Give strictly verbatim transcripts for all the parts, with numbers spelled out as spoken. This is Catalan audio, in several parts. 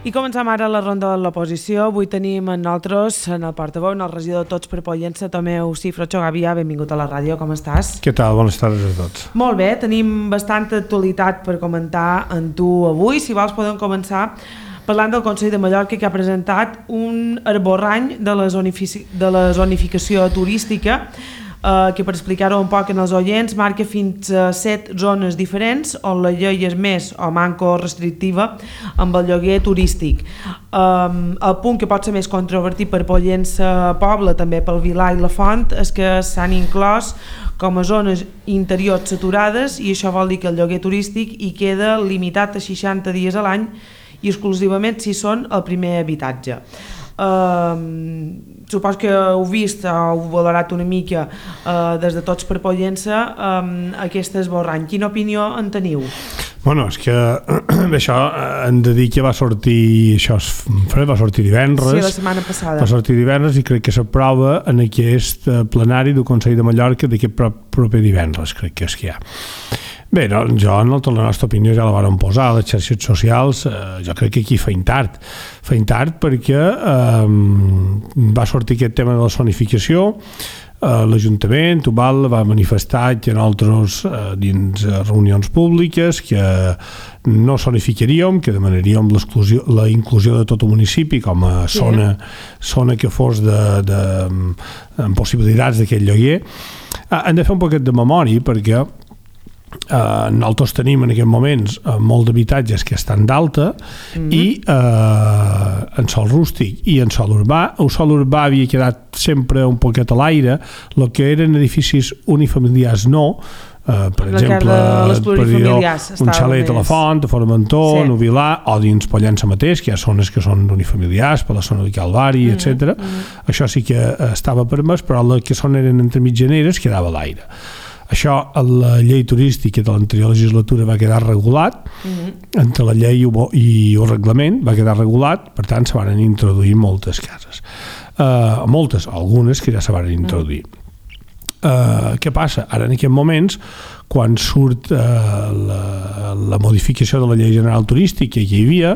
I comencem ara la ronda de l'oposició. Avui tenim en nosaltres, en el portaveu, en el regidor de Tots per Pollença, Tomeu Cifrocho. Gavia, benvingut a la ràdio, com estàs? Què tal? Bones tardes a tots. Molt bé, tenim bastanta actualitat per comentar en tu avui. Si vols podem començar parlant del Consell de Mallorca, que ha presentat un esborrany de la, zonifici... de la zonificació turística, Uh, que per explicar-ho un poc en els oients marca fins a set zones diferents on la llei és més o manco restrictiva amb el lloguer turístic. Um, el punt que pot ser més controvertit per Pollença Poble, també pel Vilar i la Font, és que s'han inclòs com a zones interiors saturades, i això vol dir que el lloguer turístic hi queda limitat a seixanta dies a l'any i exclusivament si són el primer habitatge. Uh, supos que heu vist o heu valorat una mica uh, des de Tots per Pollença um, aquest esborrany. Quina opinió en teniu? Bueno, és que això hem de dir que va sortir això va sortir divendres. Sí, la setmana passada. Va sortir divendres i crec que s'aprova en aquest plenari del Consell de Mallorca d'aquest proper divendres, crec que és que hi ha. Bé, no, jo, en la nostra opinió, ja la vàrem posar a les xarxes socials. Eh, jo crec que aquí feim tard. Feim tard perquè eh, va sortir aquest tema de la zonificació. Eh, L'Ajuntament, Tubal, va manifestar que nosaltres, eh, dins reunions públiques, que no zonificaríem, que demanaríem la inclusió de tot el municipi com a sí. zona, zona que fos de, de, amb possibilitats d'aquest lloguer. Eh, hem de fer un poquet de memòria perquè Uh, nosaltres tenim en aquests moments uh, molt d'habitatges que estan d'alta mm-hmm. i uh, en sol rústic i en sol urbà. El sol urbà havia quedat sempre un poquet a l'aire, el que eren edificis unifamiliars no. Uh, per la exemple, per dir, un xalet a la Font, a Formentor, sí. a Nuvilar, o dins Pollença mateix, que hi ha zones que són unifamiliars, per la zona de Calvari, mm-hmm. etcètera. Mm-hmm. Això sí que estava permès, però les que són eren entre mitjaneres quedava a l'aire. Això, a la llei turística de l'anterior legislatura va quedar regulat, mm-hmm. entre la llei i el reglament va quedar regulat, per tant se van introduir moltes cases. Uh, moltes, algunes que ja se van introduir. Mm. Uh, què passa? Ara en aquests moments, quan surt uh, la, la modificació de la llei general turística que hi havia,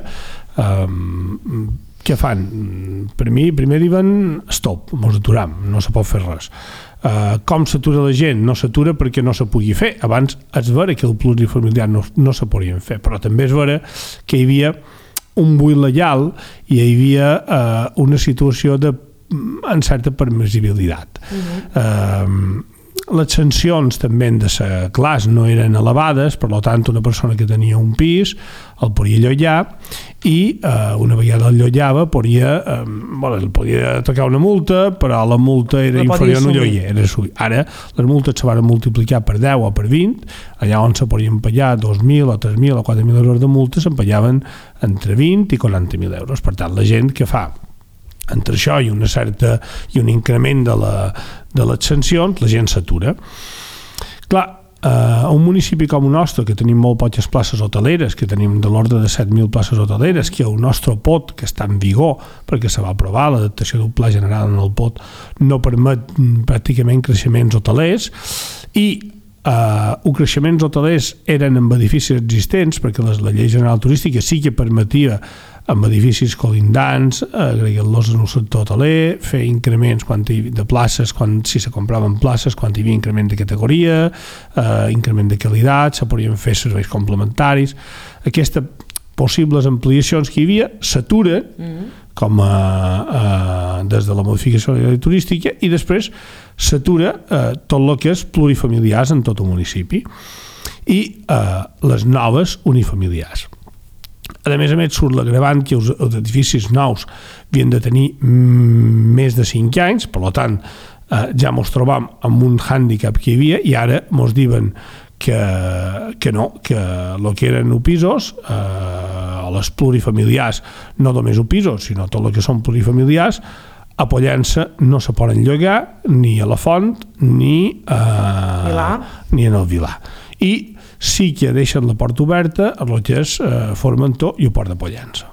um, què fan? Per mi, primer diuen stop, mos aturam, no se pot fer res. Uh, com s'atura la gent? No s'atura perquè no se pugui fer. Abans és vera que el plurifamiliar no, no se podien fer, però també és vera que hi havia un buit legal i hi havia uh, una situació de en certa permissibilitat. Uh-huh. Uh, les sancions també han de ser clars, no eren elevades, per tant una persona que tenia un pis el podia llogar i eh, una vegada el llogava podia, eh, bueno, el podia tocar una multa, però la multa era no inferior a un lloguer. Era ara les multes se van multiplicar per deu o per vint, allà on se podien pagar dos mil o tres mil o quatre mil euros de multa se'n pagaven entre vint i quaranta mil euros. Per tant, la gent que fa entre això i una certa i un increment de, la, de les sancions, la gent s'atura. Clar, eh, un municipi com el nostre, que tenim molt poques places hoteleres, que tenim de l'ordre de set mil places hoteleres, que el nostre P O T, que està en vigor, perquè se va aprovar l'adaptació del Pla General en el P O T, no permet pràcticament creixements hotelers, i Uh, els creixements hotelers eren en edificis existents, perquè les, la llei general turística sí que permetia amb edificis colindants agregar-los en el sector hoteler, fer increments quan hi, de places, quan, si se compraven places, quan hi havia increment de categoria, uh, increment de qualitat, se podien fer serveis complementaris. Aquestes possibles ampliacions que hi havia s'aturen mm-hmm. com a, a, des de la modificació de la llei turística, i després s'atura eh, tot el que és plurifamiliars en tot el municipi i eh, les noves unifamiliars. A més a més surt l'agravant que els, els edificis nous havien de tenir mm, més de cinc anys, per tant eh, ja mos trobam amb un hàndicap que hi havia, i ara mos diuen que, que no, que el que eren els pisos, eh, les plurifamiliars, no només els pisos, sinó tot el que són plurifamiliars, a Pollença no se poden llogar ni a la Font ni, a, ni en el Vilar. I sí que deixen la porta oberta a el que és eh, Formentor i el Port de Pollença.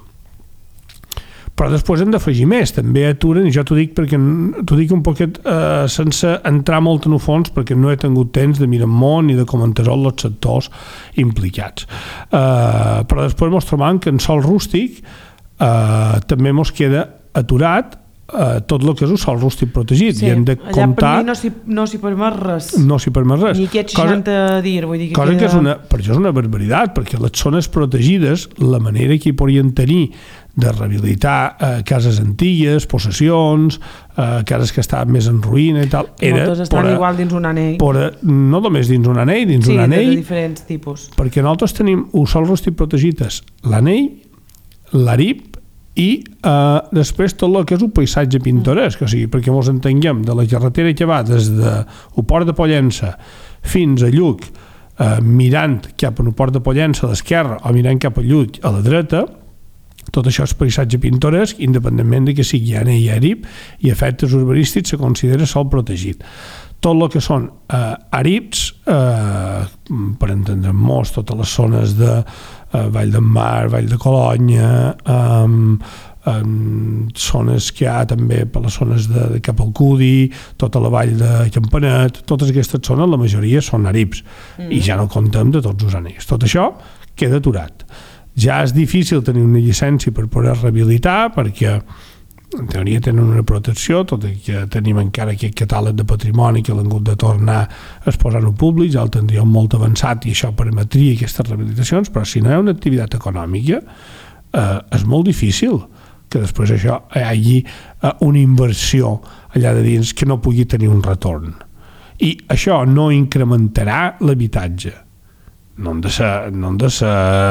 Però després hem d'afegir més, també aturen, i jo t'ho dic perquè t'ho dic un poquet eh, sense entrar molt en el fons, perquè no he tingut temps de mirar molt ni de comentar els sectors implicats. Eh, però després ens trobem que en sòl rústic eh, també ens queda aturat Uh, tot el que és un sòl rústic protegit sí, i hem de allà comptar... per mi no s'hi, no s'hi permet res. No s'hi permet res. Ni aquests seixanta dir, vull dir que cosa queda... que és una, per això és una barbaritat, perquè les zones protegides, la manera que hi podrien tenir de rehabilitar eh, cases antigues, possessions, eh, cases que estaven més en ruïna i tal, era... Moltes estan a, igual dins un anell. A, no només dins un anell, dins sí, un anell... Sí, de diferents tipus. Perquè nosaltres tenim un sòl rústic protegit, l'anell, l'Arip, i eh, després tot el que és un paisatge pintoresc, o sigui, perquè ens entenguem, de la carretera que va des de el Port de Pollença fins a Lluc, eh, mirant cap a el Port de Pollença a l'esquerra o mirant cap a Lluc a la dreta, tot això és paisatge pintoresc, independentment de que sigui anell i Arip, i a efectes urbanístics se considera sòl protegit. Tot el que són eh, arips, eh, per entendre'ns, totes les zones de eh, Vall d'en Mar, Vall de Colonya, eh, eh, zones que hi ha també per les zones de, de cap al Cudi, tota la vall de Campanet, totes aquestes zones, la majoria són arips, mm. i ja no comptem de tots els anells. Tot això queda aturat. Ja és difícil tenir una llicència per poder rehabilitar, perquè en teoria tenen una protecció, tot i que tenim encara aquest catàleg de patrimoni que l'han hagut de tornar a exposar en públic, ja el tindríem molt avançat i això permetria aquestes rehabilitacions, però si no hi ha una activitat econòmica eh, és molt difícil que després això hi hagi eh, una inversió allà de dins que no pugui tenir un retorn. I això no incrementarà l'habitatge. No hem de ser, no hem de ser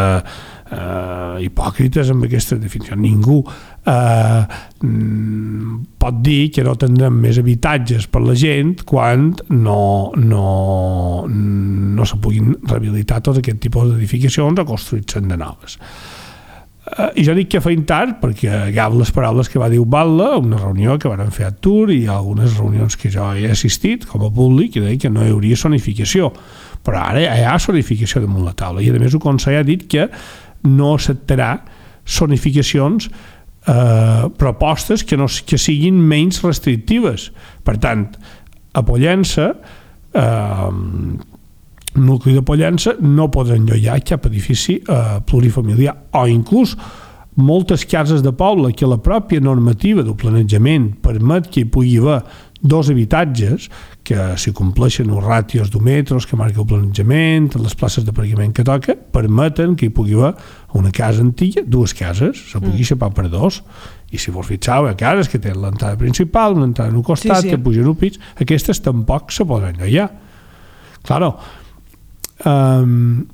uh, hipòcrites amb aquesta definició. Ningú uh, pot dir que no tindrem més habitatges per la gent quan no, no, no se puguin rehabilitar tot aquest tipus d'edificacions o construir-se'n de noves. Uh, I jo dic que feim tard perquè agafo les paraules que va dir Ubalda a una reunió que van fer a Tour i algunes reunions que jo he assistit com a públic i deia que no hi hauria zonificació, però ara hi ha zonificació damunt la taula i a més el Consell ha dit que no acceptarà zonificacions eh, propostes que, no, que siguin menys restrictives. Per tant, a Pollença eh, nucli de Pollença no podrà enlloiar cap edifici eh, plurifamiliar o inclús moltes cases de poble que la pròpia normativa del planejament permet que hi pugui haver dos habitatges que si compleixen els ràtios d'un metres que marca el planejament, les places d'aparcament que toca, permeten que hi pugui haver una casa antiga, dues cases, se pugui xapar per dos. I si vos fixeu, hi ha cases que tenen l'entrada principal, una entrada en un costat, sí, sí. que pugen un pis, aquestes tampoc se poden enlloiar. Claro, um,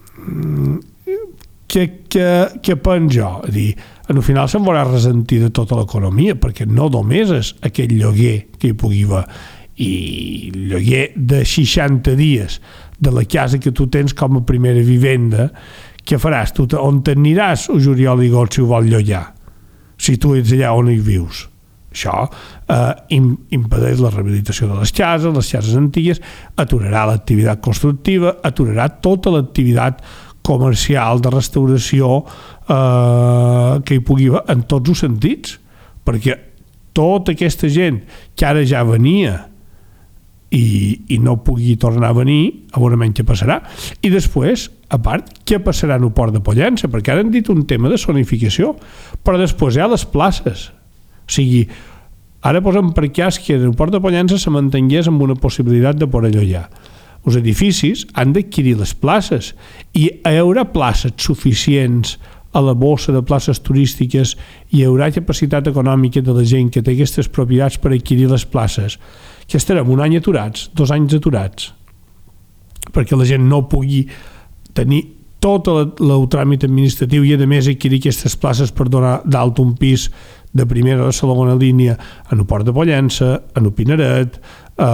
què, què, què penso jo? A dir, al final se'n veurà ressentir de tota l'economia, perquè no només és aquell lloguer que hi pugui haver, i lloguer de seixanta dies de la casa que tu tens com a primera vivenda, què faràs? Tu on t'aniràs o juliol i agost si ho vol llogar? Si tu ets allà on hi vius. Això eh, impedeix la rehabilitació de les cases, les cases antigues, aturarà l'activitat constructiva, aturarà tota l'activitat comercial de restauració eh, que hi pugui haver en tots els sentits, perquè tota aquesta gent que ara ja venia i, i no pugui tornar a venir, a veure menys què passarà. I després, a part, què passarà en el Port de Pollença? Perquè ara han dit un tema de zonificació, però després hi ha les places. O sigui, ara posem per cas que el Port de Pollença se mantingués amb una possibilitat de poder allotjar. Els edificis han d'adquirir les places i hi haurà places suficients a la bossa de places turístiques i hi haurà capacitat econòmica de la gent que té aquestes propietats per adquirir les places, que estarem un any aturats, dos anys aturats, perquè la gent no pugui tenir tot el, el tràmit administratiu i a més adquirir aquestes places per donar d'alt un pis de primera o de segona línia en el Port de Pollença, en el Pineret, eh,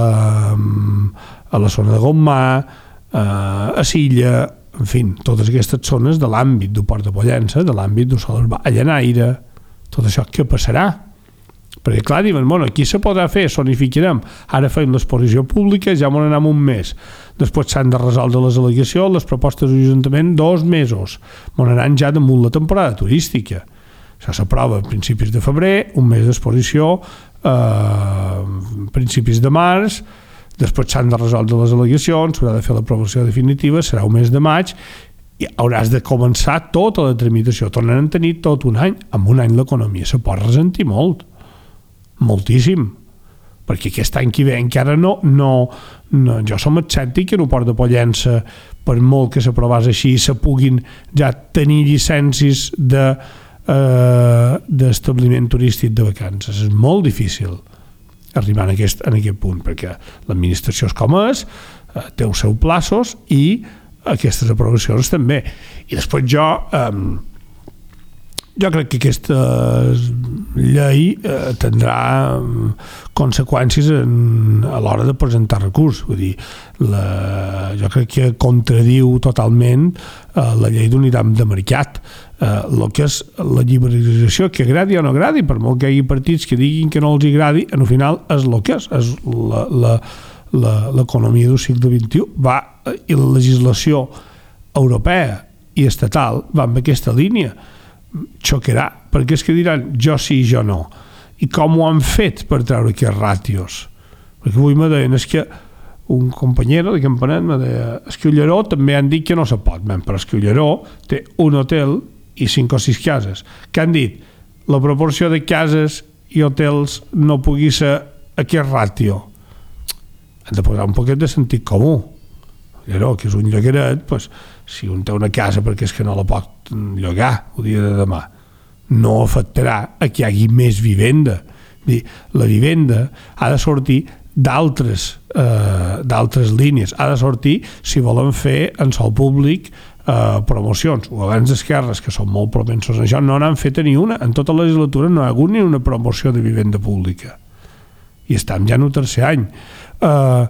a la zona de Gommà, eh, a Silla, en fi, totes aquestes zones de l'àmbit del Port de Pollença, de l'àmbit del sòl urbà, a Llanaire, tot això què passarà? Perquè clar, diuen, bueno, aquí se podrà fer, zonificarem, ara fem l'exposició pública, ja m'ho anem un mes, després s'han de resoldre les al·legacions, les propostes de l'Ajuntament, dos mesos, m'ho anem ja damunt la temporada turística. Això s'aprova a principis de febrer, un mes d'exposició, eh, principis de març, després s'han de resoldre les al·legacions, s'haurà de fer l'aprovació definitiva, serà un mes de maig, i hauràs de començar tota la tramitació. Tornaran a tenir tot un any. En un any l'economia se pot ressentir molt, moltíssim, perquè aquest any que ve encara no, no, no jo som escèptic que en un Port de Pollença, per molt que s'aprovàs així, se puguin ja tenir llicències de, eh, d'establiment turístic de vacances. És molt difícil arribar en aquest, en aquest punt, perquè l'administració és com és, eh, té els seus plaços i aquestes aprovacions també. I després jo eh, jo crec que aquesta llei eh, tindrà conseqüències en, a l'hora de presentar recurs. Vull dir, la, jo crec que contradiu totalment eh, la llei d'unitat de mercat. Eh, el que és la liberalització, que agradi o no agradi, per molt que hi hagi partits que diguin que no els agradi, en el final és el que és, és la, la, la, l'economia del segle vint-i-u va, i la legislació europea i estatal va en aquesta línia. Xocarà, perquè és que diran jo sí, jo no. I com ho han fet per treure aquests ràtios? Perquè avui me deien, és que un company de Campanet me deia, és que Ulleró també han dit que no se pot, men, però és que Ulleró té un hotel i cinc o sis cases, que han dit la proporció de cases i hotels no pugui ser aquest ràtio. Han de posar un poquet de sentit comú. Ulleró, que és un llogueret, pues, si un té una casa perquè és que no la pot llogar el dia de demà, no afectarà a que hi hagi més vivenda. Dir, la vivenda ha de sortir d'altres eh, d'altres línies, ha de sortir si volen fer en sol públic eh, promocions. O abans d'esquerres, que són molt propensos a això, no n'han fet ni una. En tota la legislatura no hi ha hagut ni una promoció de vivenda pública. I estem ja en el tercer any. Eh,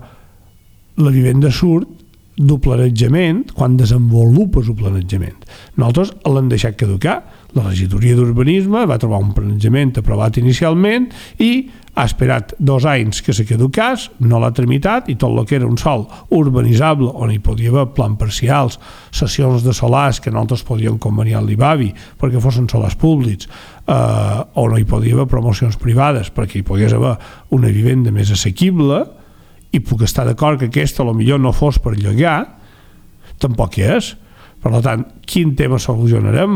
la vivenda surt del planejament quan desenvolupes el planejament. Nosaltres l'hem deixat caducar. La regidoria d'urbanisme va trobar un planejament aprovat inicialment i ha esperat dos anys que se caducés, no l'ha tramitat, i tot el que era un sòl urbanitzable on hi podia haver plan parcials, sessions de solars que nosaltres podíem conveniar a l'I B A V I perquè fossin solars públics, eh, on hi podia haver promocions privades perquè hi pogués haver una vivenda més assequible, i puc estar d'acord que aquesta potser no fos per llogar, tampoc és. Per tant, quin tema solucionarem?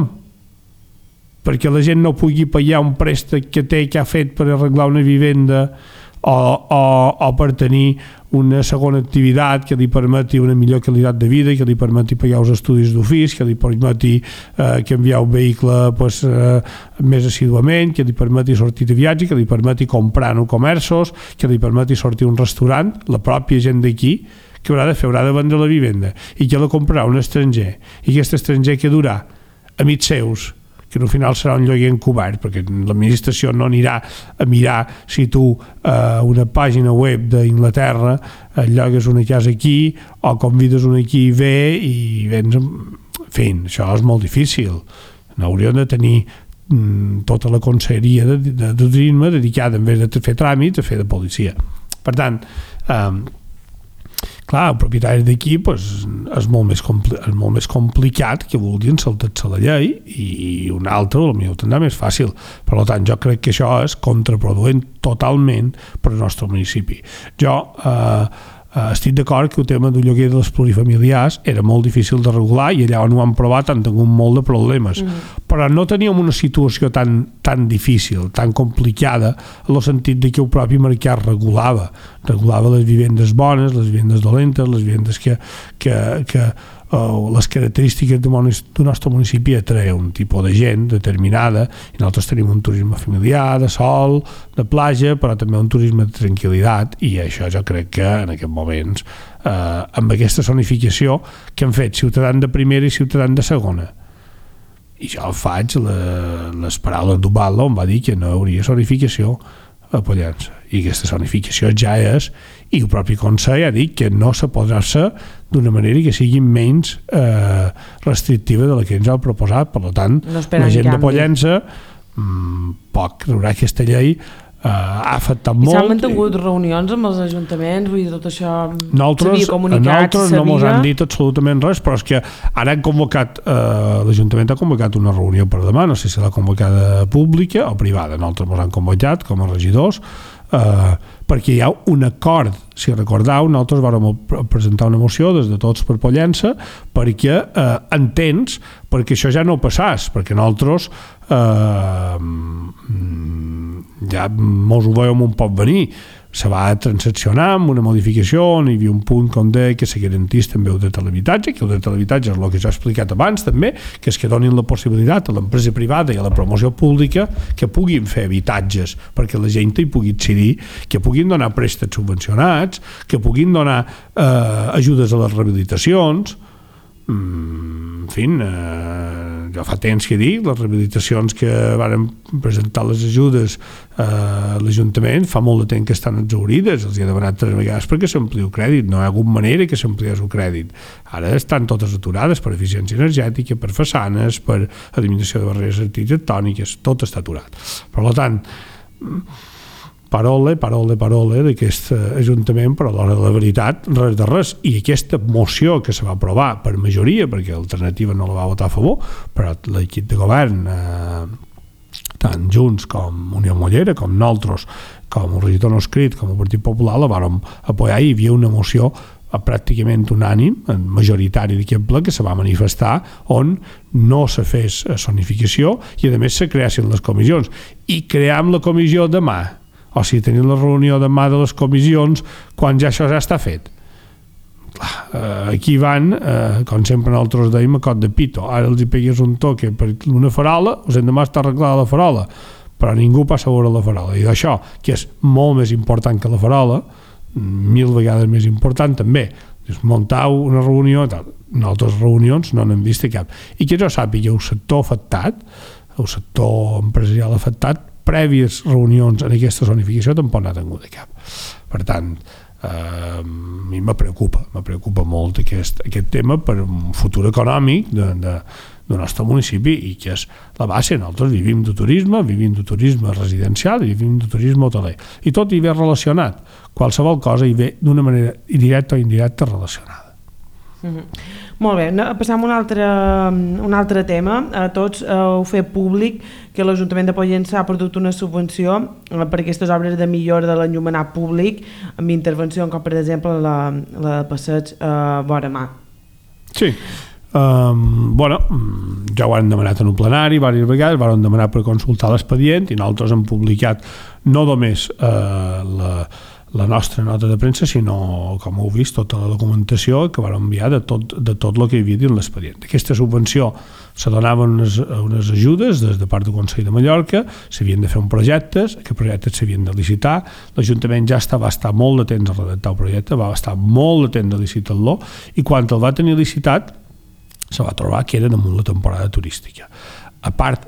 Perquè la gent no pugui pagar un préstec que té, que ha fet per arreglar una vivenda o, o, o per tenir una segona activitat que li permeti una millor qualitat de vida i que li permeti pagar els estudis d'ofici, que li permeti eh, canviar un vehicle pues, eh, més assiduament, que li permeti sortir de viatge, que li permeti comprar en comerços, que li permeti sortir a un restaurant, la pròpia gent d'aquí, que haurà de fer, haurà de vendre la vivenda i que la comprarà un estranger, i aquest estranger que durà amics seus, que al final serà un lloguer encobert, perquè l'administració no anirà a mirar si tu eh, una pàgina web d'Inglaterra eh, llogues una casa aquí o convides una aquí i ve i vens... En fi, això és molt difícil. N'hauríem de tenir mm, tota la conselleria de, de, de turisme dedicada, en vez de fer tràmits, a fer de policia. Per tant, eh, clar, el propietari d'aquí pues, és, molt més compli- és molt més complicat que vulguin saltar-se la llei, i un altre potser ho tindrà més fàcil. Per tant, jo crec que això és contraproduent totalment per al nostre municipi. Jo eh, eh, estic d'acord que el tema del lloguer de les plurifamiliars era molt difícil de regular i allà on ho han provat han tingut molt de problemes. Mm. Però no teníem una situació tan, tan difícil, tan complicada, en el sentit de que el propi mercat regulava. Regulava les vivendes bones, les vivendes dolentes, les vivendes que, que, que uh, les característiques del nostre municipi atreuen un tipus de gent determinada, i nosaltres tenim un turisme familiar, de sol, de platja, però també un turisme de tranquil·litat, i això jo crec que en aquests moments, uh, amb aquesta zonificació que han fet ciutadans de primera i ciutadans de segona, i jo faig la, les paraules d'Ubaldo on va dir que no hi hauria zonificació a Pollença, i aquesta zonificació ja és, i el propi Consell ha dit que no se podrà ser d'una manera que sigui menys eh, restrictiva de la que ens ha proposat. Per tant, no la gent de Pollença mmm, poc rebrà aquesta llei. Uh, ha afectat I molt. s'han mantingut reunions amb els ajuntaments, vull dir, tot això s'havia comunicat, nosaltres no mos han dit absolutament res, però és que ara han convocat, uh, l'Ajuntament ha convocat una reunió per demà, no sé si l'ha convocada pública o privada. Nosaltres mos han convocat com a regidors, eh, perquè hi ha un acord, si recordeu, nosaltres vam presentar una moció des de Tots per Pollença perquè eh, entens, perquè això ja no passàs, perquè nosaltres eh, ja mos ho veiem un poc venir, se va transaccionar amb una modificació on hi havia un punt com deia que se garantís també el dret a l'habitatge, que el dret a l'habitatge és el que ja he explicat abans també, que és que donin la possibilitat a l'empresa privada i a la promoció pública que puguin fer habitatges perquè la gent hi pugui accedir, que puguin donar préstecs subvencionats, que puguin donar eh, ajudes a les rehabilitacions. En fi, eh, ja fa temps que dic, les rehabilitacions que varen presentar les ajudes eh, a l'Ajuntament fa molt de temps que estan exhaurides, els hi he demanat tres vegades perquè s'ampli el crèdit, no hi ha hagut manera que s'ampliés el crèdit. Ara estan totes aturades per eficiència energètica, per façanes, per eliminació de barreres arquitectòniques, tot està aturat. Per tant, parole, parole, parole d'aquest Ajuntament, però a l'hora de la veritat, res de res. I aquesta moció que se va aprovar per majoria, perquè l'alternativa no la va votar a favor, però l'equip de govern, eh, tant Junts com Unió Mollera, com nosaltres, com el regidor no escrit, com el Partit Popular, la vàrem apoyar i hi havia una moció pràcticament unànim, majoritari d'aquest ple, que se va manifestar on no se fes zonificació i a més se creessin les comissions. I cream la comissió demà, o sigui, tenim la reunió demà de les comissions quan ja això ja està fet. Aquí van, eh, com sempre nosaltres deim, a cot de pito. Ara els hi pegues un toque per una farola, us hem demà està arreglada la farola, però ningú passa a veure la farola. I d'això, que és molt més important que la farola, mil vegades més important també, és muntar una reunió, nosaltres reunions no n'hem vist cap. I que jo sàpiga, el sector afectat, el sector empresarial afectat, prèvies reunions en aquesta zonificació tampoc n'ha tingut de cap. Per tant, eh, a mi me preocupa, me preocupa molt aquest, aquest tema per un futur econòmic de, de, del nostre municipi i que és la base. Nosaltres vivim de turisme, vivim de turisme residencial i vivim de turisme hoteler. I tot hi ve relacionat. Qualsevol cosa hi ve d'una manera directa o indirecta relacionada. Mm-hmm. Molt bé, passam a un altre, un altre tema. A tots heu fet públic que l'Ajuntament de Pollença ha perdut una subvenció per aquestes obres de millora de l'enllumenat públic amb intervenció com per exemple la, la de passeig a vora mar. Sí, um, bueno, ja ho han demanat en un plenari diverses vegades, van demanar per consultar l'expedient i nosaltres hem publicat no només uh, la la nostra nota de premsa, sinó, com heu vist, tota la documentació que van enviar de tot, de tot el que hi havia dins l'expedient. Aquesta subvenció se donaven unes, unes ajudes des de part del Consell de Mallorca, s'havien de fer un projectes, aquests projectes s'havien de licitar, l'Ajuntament ja estava, va estar molt de temps a redactar el projecte, va estar molt de temps a licitar-lo, i quan el va tenir licitat se va trobar que era damunt la temporada turística. A part